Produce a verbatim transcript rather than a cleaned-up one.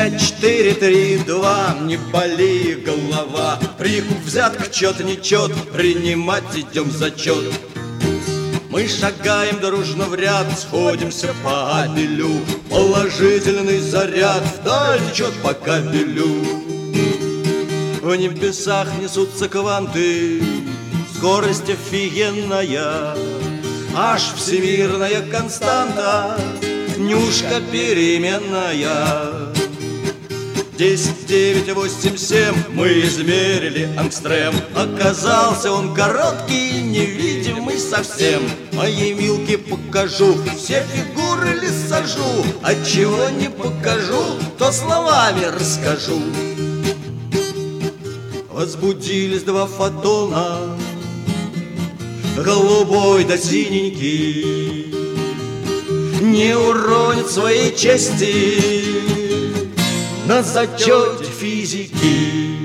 Пять, четыре, три, два, не боли голова. Прикуп взят, чет, нечет, принимать идем зачет. Мы шагаем дружно в ряд, сходимся по обелю. Положительный заряд вдаль течет по кабелю. В небесах несутся кванты, скорость офигенная, аж всемирная константа, нюшка переменная. Десять, девять, восемь, семь мы измерили ангстрем. Оказался он короткий, невидимый совсем. Моей Милке покажу, все фигуры ли сажу, а чего не покажу, то словами расскажу. Возбудились два фотона, голубой да синенький. Не уронит своей чести на зачете физики.